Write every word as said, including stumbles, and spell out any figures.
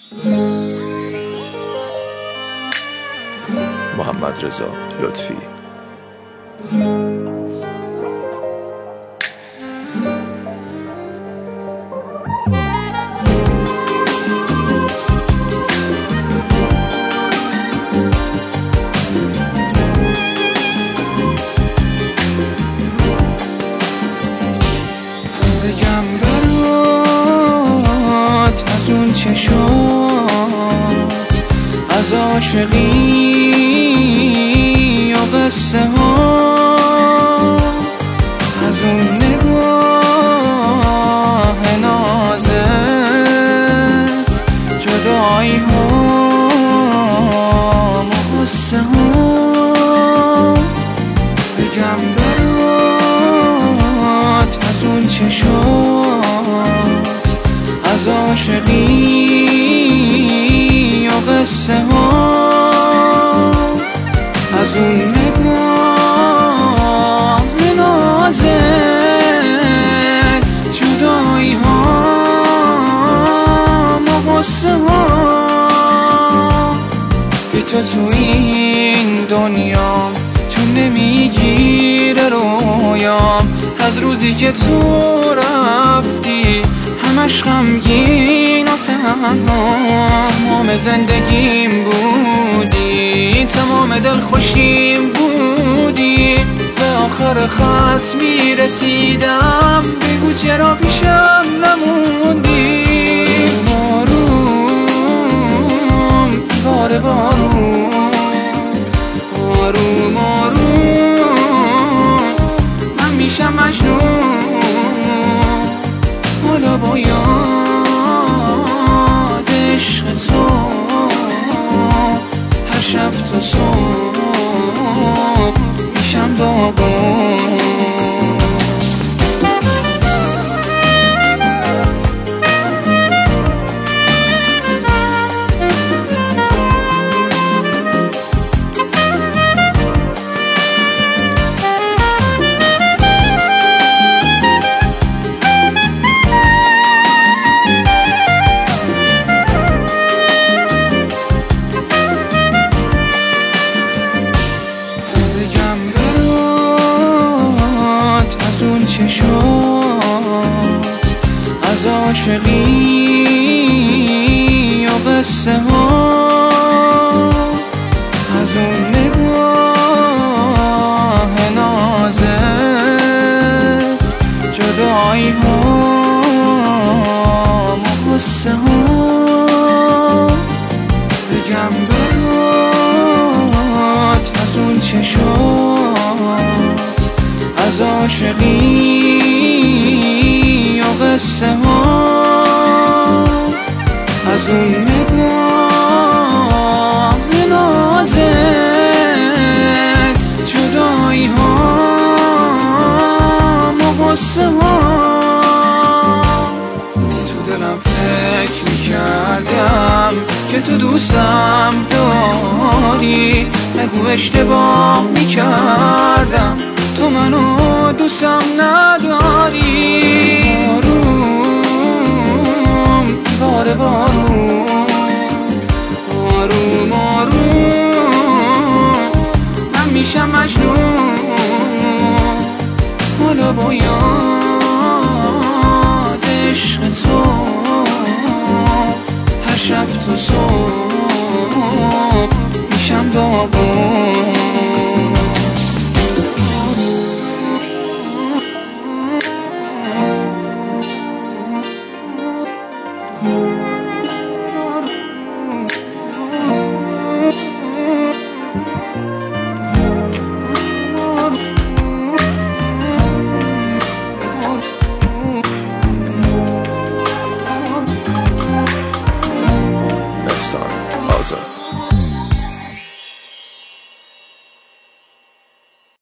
محمدرضا لطفی. بگم برات از اون چشات، از عاشقی و قصه ها، از اون نگاه نازت، جدایی ها و قصه ها. بگم برات از اون چشات، از عاشقی و قصه ها، از اون نگاه نازت، جدایی ها و قصه ها. بی تو تو این دنیا چون نمیگیره رویام، از روزی که تو رفتی همش غمگین و تنها. تمام زندگیم بودی، تمام دل خوشیم بودی، به آخر خط میرسیدم بگو چرا پیشم نموندی. آروم بار بارون، آروم آروم من میشم مجنون. حالا با یاد عشق تو هر شب تا صبح میشم داغون. چشات، از عاشقی و قصه ها، از اون نگاه نازت، جدایی ها و قصه ها. بگم برات از اون چشات، از عاشقی و قصه ها، از اون نگاه نازت، جدایی ها و قصه ها. تو دلم فکر میکردم که تو دوستم داری، نگو اشتباه میکردم تو منو دوستم نداری. آروم